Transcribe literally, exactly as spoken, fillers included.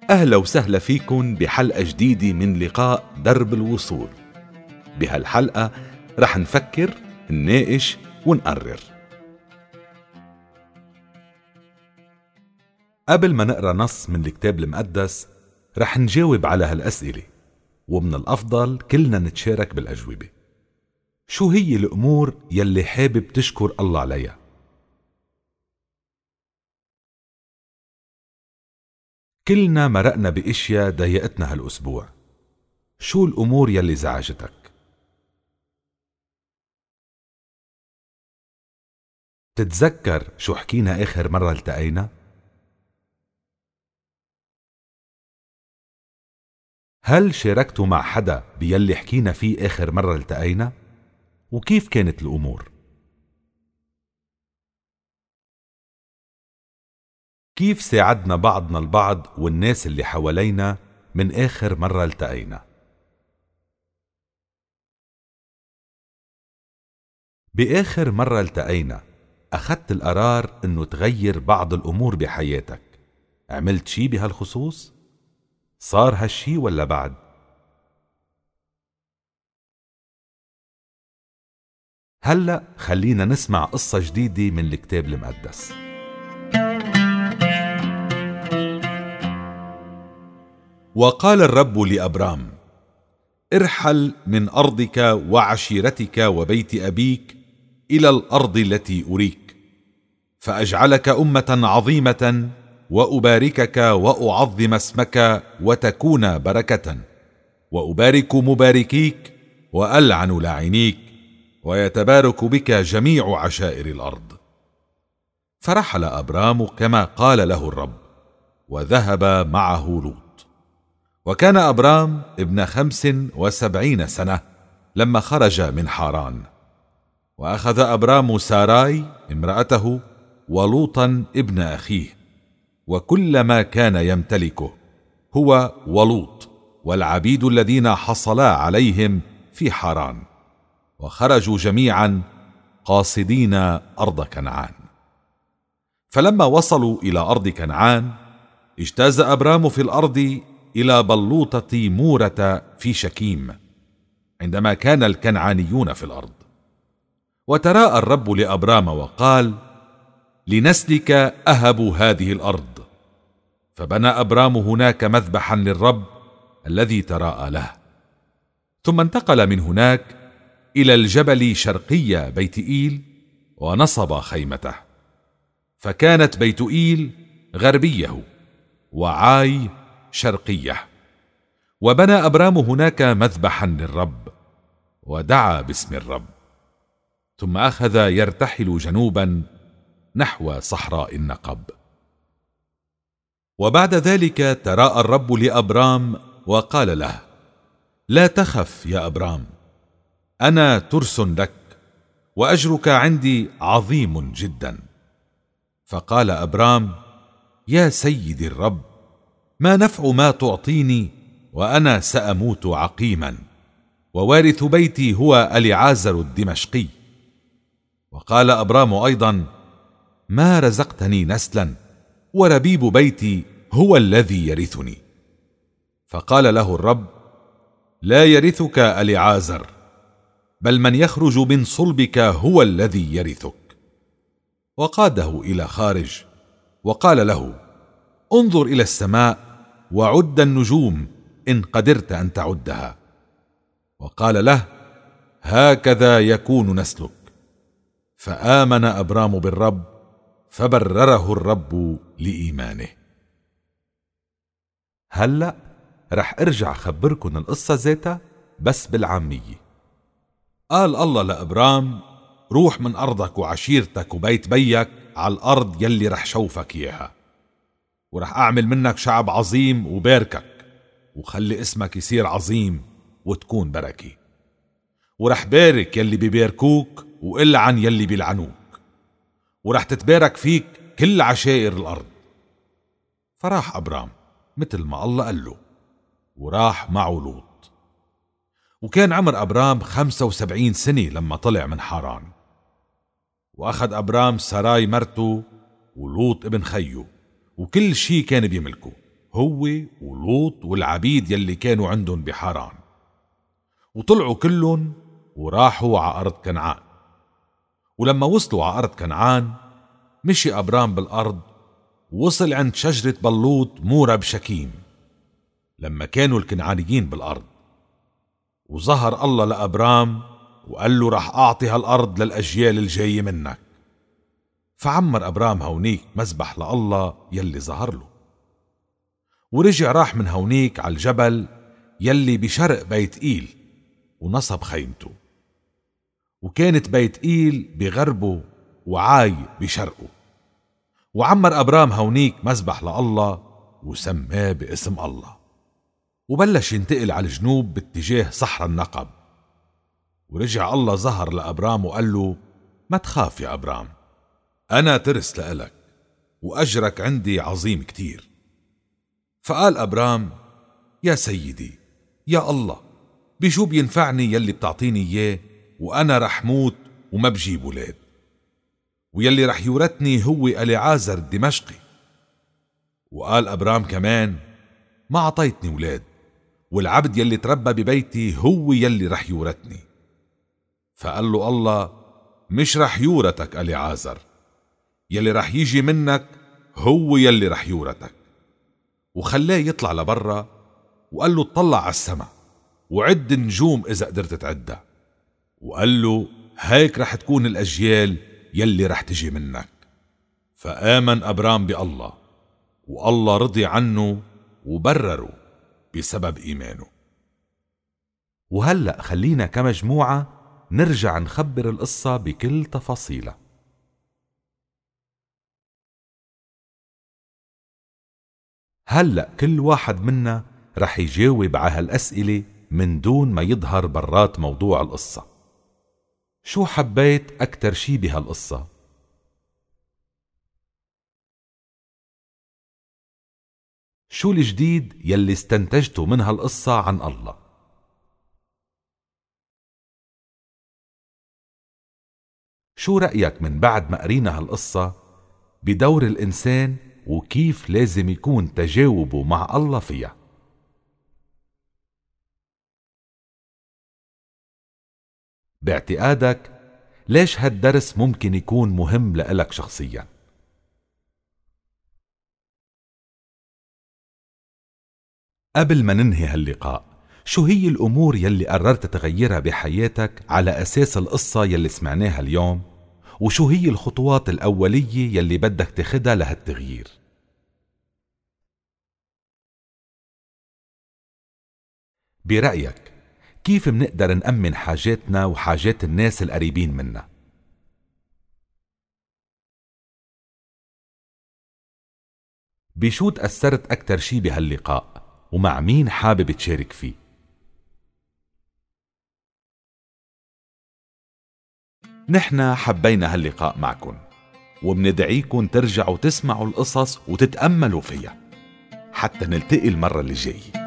أهلا وسهلا فيكن بحلقة جديدة من لقاء درب الوصول. بهالحلقة رح نفكر، نناقش ونقرر. قبل ما نقرأ نص من الكتاب المقدس رح نجاوب على هالأسئلة، ومن الأفضل كلنا نتشارك بالأجوبة. شو هي الأمور يلي حابب تشكر الله عليها؟ كلنا مرقنا بإشياء ضايقتنا هالأسبوع. شو الأمور يلي زعجتك؟ تتذكر شو حكينا آخر مرة التقينا؟ هل شاركتوا مع حدا بيلي حكينا فيه آخر مرة التقينا؟ وكيف كانت الأمور؟ كيف ساعدنا بعضنا البعض والناس اللي حوالينا من آخر مرة التقينا؟ بآخر مرة التقينا أخذت القرار إنه تغير بعض الأمور بحياتك. عملت شي بهالخصوص؟ صار هالشي ولا بعد؟ هلأ خلينا نسمع قصة جديدة من الكتاب المقدس. وقال الرب لأبرام: ارحل من أرضك وعشيرتك وبيت أبيك إلى الأرض التي أريك، فأجعلك أمة عظيمة وأباركك وأعظم اسمك وتكون بركة، وأبارك مباركيك وألعن لاعنيك، ويتبارك بك جميع عشائر الأرض. فرحل أبرام كما قال له الرب، وذهب معه لوط. وكان أبرام ابن خمس وسبعين سنة لما خرج من حاران. وأخذ أبرام ساراي امرأته ولوطا ابن أخيه وكل ما كان يمتلكه هو ولوط والعبيد الذين حصلا عليهم في حاران، وخرجوا جميعا قاصدين أرض كنعان. فلما وصلوا إلى أرض كنعان اجتاز أبرام في الأرض إلى بلوطة مورة في شكيم عندما كان الكنعانيون في الأرض. وتراءى الرب لأبرام وقال: لنسلك أهب هذه الأرض. فبنى أبرام هناك مذبحا للرب الذي تراءى له. ثم انتقل من هناك إلى الجبل شرقي بيت إيل ونصب خيمته، فكانت بيت إيل غربيه وعاي شرقيه. وبنى أبرام هناك مذبحا للرب ودعا باسم الرب. ثم أخذ يرتحل جنوبا نحو صحراء النقب. وبعد ذلك تراءى الرب لأبرام وقال له: لا تخف يا أبرام، أنا ترس لك وأجرك عندي عظيم جدا. فقال أبرام: يا سيدي الرب، ما نفع ما تعطيني وأنا سأموت عقيما، ووارث بيتي هو أليعازر الدمشقي. وقال أبرام أيضا: ما رزقتني نسلا، وربيب بيتي هو الذي يرثني. فقال له الرب: لا يرثك أليعازر، بل من يخرج من صلبك هو الذي يرثك. وقاده إلى خارج وقال له: انظر إلى السماء وعد النجوم إن قدرت أن تعدها. وقال له: هكذا يكون نسلك. فآمن أبرام بالرب فبرره الرب لإيمانه. هلأ رح أرجع خبركن القصة ذاتها بس بالعامية. قال الله لأبرام: روح من أرضك وعشيرتك وبيت بيك على الأرض يلي رح شوفك إياها، ورح أعمل منك شعب عظيم وباركك، وخلي اسمك يصير عظيم وتكون بركة، ورح بارك يلي بيباركوك وإلعن يلي بيلعنوك، ورح تتبارك فيك كل عشائر الأرض. فراح أبرام مثل ما الله قال له، وراح معه لوط. وكان عمر أبرام خمسة وسبعين سنة لما طلع من حاران. وأخذ أبرام ساراي مرته ولوط ابن خيه وكل شي كان بيملكه، هو ولوط والعبيد يلي كانوا عندهم بحران، وطلعوا كلهم وراحوا على أرض كنعان. ولما وصلوا على أرض كنعان مشي أبرام بالأرض، ووصل عند شجرة بلوط مورة بشكيم لما كانوا الكنعانيين بالأرض. وظهر الله لأبرام وقال له رح أعطي هالأرض للأجيال الجاية منك. فعمر أبرام هونيك مذبح لله يلي ظهر له، ورجع راح من هونيك على الجبل يلي بشرق بيت إيل ونصب خيمته، وكانت بيت إيل بغربه وعاي بشرقه. وعمر أبرام هونيك مذبح لله وسماه باسم الله، وبلش ينتقل على الجنوب باتجاه صحراء النقب. ورجع الله ظهر لأبرام وقال له ما تخاف يا أبرام، أنا ترس لإلك وأجرك عندي عظيم كتير. فقال أبرام يا سيدي يا الله، بشو بينفعني يلي بتعطيني إياه وأنا رح موت وما بجيب ولاد، ويلي رح يورثني هو أليعازر الدمشقي. وقال أبرام كمان ما عطيتني ولاد، والعبد يلي تربى ببيتي هو يلي رح يورثني. فقال له الله مش رح يورثك أليعازر، يلي رح يجي منك هو يلي رح يورثك. وخلاه يطلع لبرا وقال له اطلع على السما وعد النجوم إذا قدرت تعدها، وقال له هيك رح تكون الأجيال يلي رح تجي منك. فآمن أبرام بالله، والله رضي عنه وبرره بسبب إيمانه. وهلأ خلينا كمجموعة نرجع نخبر القصة بكل تفاصيلها. هلأ كل واحد منا رح يجاوب على هالأسئلة من دون ما يظهر برات موضوع القصة. شو حبيت أكتر شي بهالقصة؟ شو الجديد يلي استنتجته من هالقصة عن الله؟ شو رأيك من بعد ما قرينا هالقصة بدور الإنسان وكيف لازم يكون تجاوبه مع الله فيها؟ باعتقادك ليش هالدرس ممكن يكون مهم لإلك شخصيا؟ قبل ما ننهي هاللقاء، شو هي الأمور يلي قررت تغيرها بحياتك على أساس القصة يلي سمعناها اليوم؟ وشو هي الخطوات الأولية يلي بدك تاخدها لهالتغيير؟ برأيك كيف منقدر نأمن حاجاتنا وحاجات الناس القريبين منا؟ بشو تأثرت أكتر شي بهاللقاء ومع مين حابب تشارك فيه؟ نحن حبينا هاللقاء معكن ومندعيكن ترجعوا تسمعوا القصص وتتأملوا فيها حتى نلتقي المرة اللي جاية.